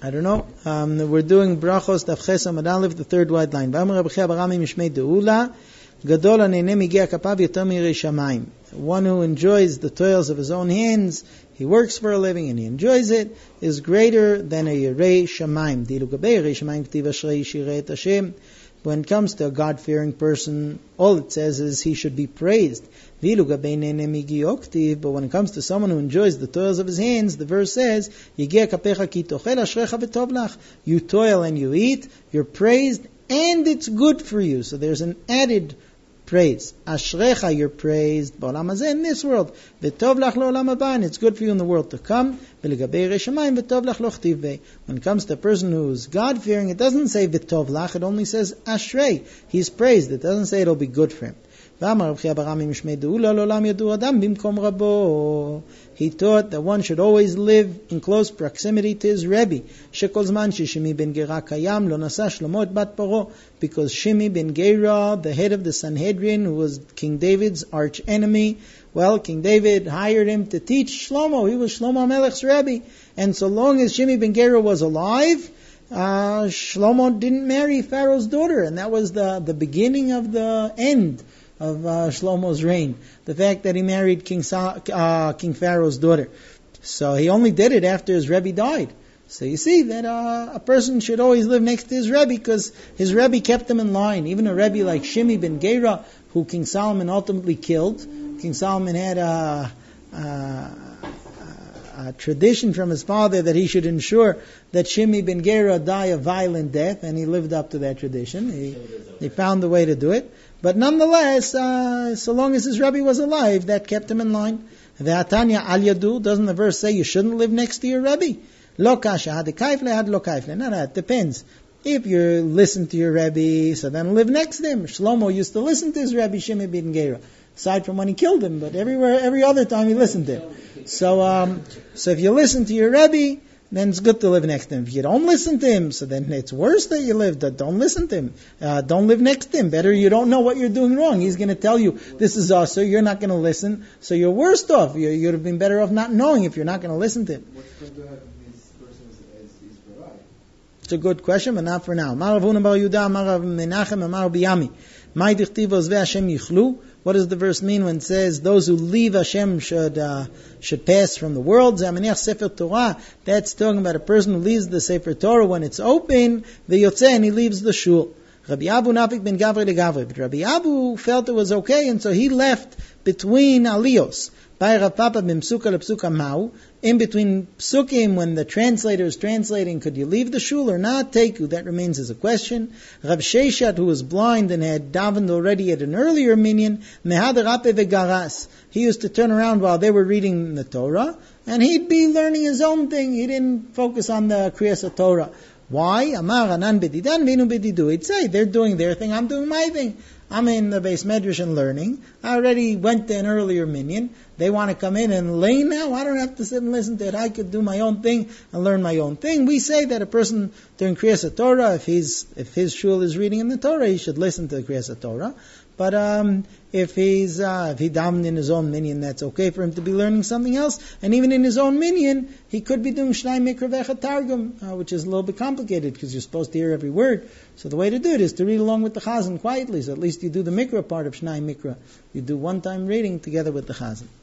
I don't know. We're doing brachos daf ches amud aleph, the third wide line. V'amar Rabbi Chia bar Ami mishmei deula, gadol haneneh migiah kapav yoter mirei shamayim. One who enjoys the toils of his own hands, he works for a living and he enjoys it, is greater than a yirei shamayim. Dilu gabei yirei shamayim k'tiv ashrei yishirei et Hashem. When it comes to a God-fearing person, all it says is he should be praised. But when it comes to someone who enjoys the toils of his hands, the verse says, you toil and you eat, you're praised, and it's good for you. So there's an added praise. Ashrecha, you're praised b'olam hazeh, in this world. V'tov lach le'olam haba, and it's good for you in the world to come. V'legabei yirei shamayim v'tov lach lo chtiv beh. When it comes to a person who's God-fearing, it doesn't say v'tov lach, it only says ashrei. He's praised. It doesn't say it'll be good for him. He taught that one should always live in close proximity to his Rebbe. Because Shimi ben Gera, the head of the Sanhedrin, who was King David's arch enemy, well, King David hired him to teach Shlomo. He was Shlomo Melech's Rebbe. And so long as Shimi ben Gera was alive, Shlomo didn't marry Pharaoh's daughter. And that was the beginning of the end of Shlomo's reign. The fact that he married King Pharaoh's daughter. So he only did it after his Rebbe died. So you see that a person should always live next to his Rebbe because his Rebbe kept him in line. Even a Rebbe like Shimi ben Gera, who King Solomon ultimately killed. King Solomon had a tradition from his father that he should ensure that Shimi ben Gera die a violent death, and he lived up to that tradition. He found the way to do it. But nonetheless, so long as his Rebbe was alive, that kept him in line. Ve'atanya al yadu, doesn't the verse say you shouldn't live next to your Rebbe? Lo kasha, had kaifle, had lo kaifle. No, it depends. If you listen to your Rebbe, so then live next to him. Shlomo used to listen to his Rebbe Shimi ben Gera, aside from when he killed him, but every other time he listened to him. So if you listen to your Rebbe, then it's good to live next to him. If you don't listen to him, so then it's worse that you live. Don't listen to him. Don't live next to him. Better you don't know what you're doing wrong. He's going to tell you, this is so you're not going to listen. So you're worse off. You'd have been better off not knowing if you're not going to listen to him. What's going to happen if this person is Barai? It's a good question, but not for now. Marav Huna bar Yehuda, Marav Menachem, Marav Biyami. Mai dichtiv ozvei Hashem yichlu. What does the verse mean when it says those who leave Hashem should pass from the world? Zamaniach Sefer Torah. That's talking about a person who leaves the Sefer Torah when it's open, v'yotzeh, and he leaves the shul. Rabbi Abu Nafik ben Gavri legavri. But Rabbi Abu felt it was okay, and so he left between aliyos. By Rav Papa b'msuka lepsuka mau. In between psukim, when the translator is translating, could you leave the shul or not? Teku, that remains as a question. Rav Sheshat, who was blind and had davened already at an earlier minyan, mehad rape vegaras. He used to turn around while they were reading the Torah, and he'd be learning his own thing. He didn't focus on the Kriyas Torah. Why? Amar anan bedidan vinu bedidu. He'd say, they're doing their thing, I'm doing my thing. I'm in the Beis Medrash and learning. I already went to an earlier minyan. They want to come in and lay now. I don't have to sit and listen to it. I could do my own thing and learn my own thing. We say that a person during Kriyas Torah, if his shul is reading in the Torah, he should listen to the Kriyas Torah. But if he davened in his own minyan, that's okay for him to be learning something else. And even in his own minyan, he could be doing Shnai Mikra Vecha Targum, which is a little bit complicated because you're supposed to hear every word. So the way to do it is to read along with the Chazan quietly. So at least you do the Mikra part of Shnai Mikra. You do one-time reading together with the Chazan.